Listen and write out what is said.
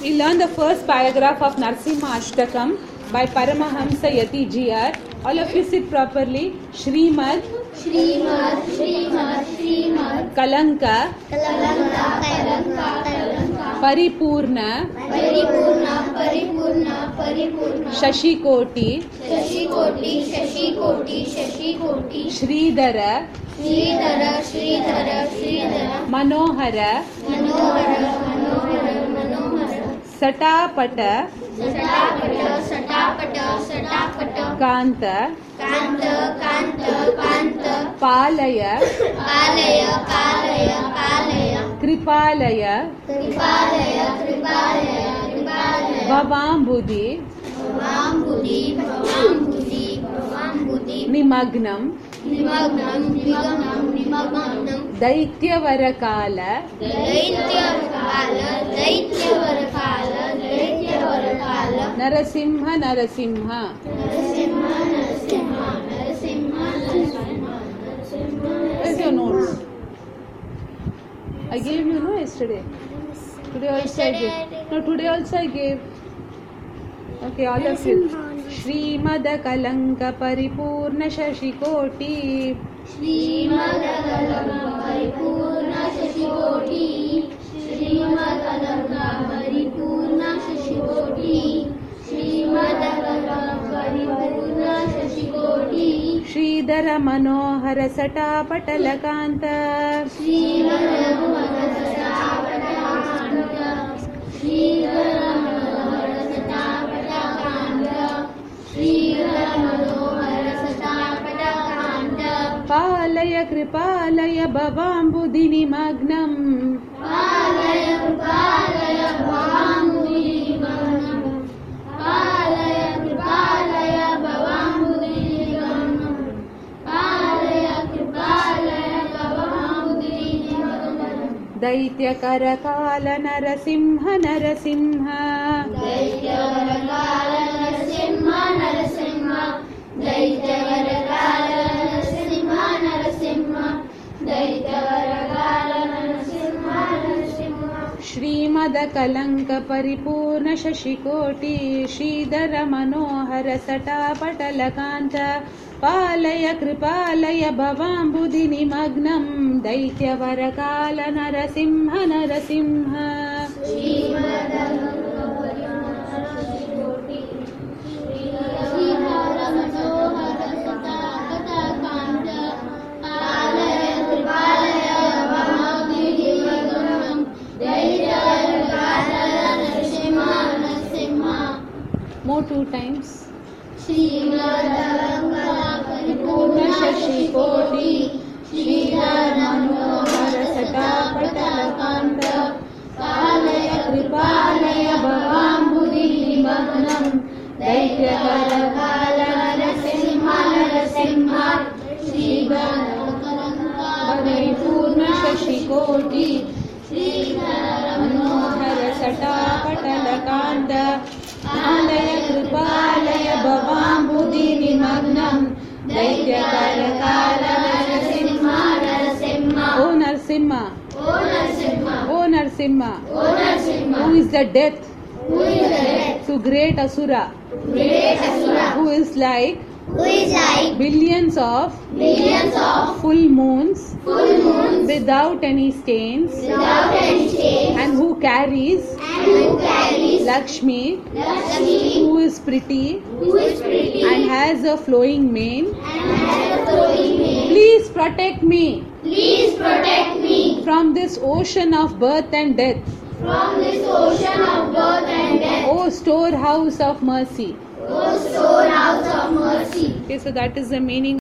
We learn the first paragraph of Narasimha Ashtakam by Paramahamsa Yati GR. All of you sit properly. Shrimad Kalanka Paripurna Shashikoti Shridhara Manohara Satapata Kanta Palaya Kripalaya Bhavambudhi Nimagnam Daityavarkala Narasimha Where's your notes? I gave you no yesterday. Today also I gave. No, today also I gave. Okay, all of you. Shrimad Kalanka Paripurna Shashikoti Shridhara Manohara Satapatalakanta Palaya Kripalaya Bhavambudhi Nimagnam Daityakarakala Narasimha Shrimad Kalanka Paripurna Shashikoti Shridhara Manohara Satapatalakanta Palaya Kripalaya Bhavambudhi Nimagnam Daityavarkala Narasimha More two times. Paripurna Shashikoti Shridhara Manohara Satapatalakanta Palaya Kripalaya Bhavambudhi Nimagnam Daityavarkala Narasimha Paripurna Shashikoti Shridhara Manohara Satapatalakanta Palaya Kripalaya Bhavambudhi Nimagnam Daityavarkala Narasimha O Narasimha Who is the death to great Asura who is like billions of full moons without any stains and who carries Lakshmi who is pretty and has a flowing mane. Please protect me from this ocean of birth and death. O storehouse of mercy. Okay, so that is the meaning.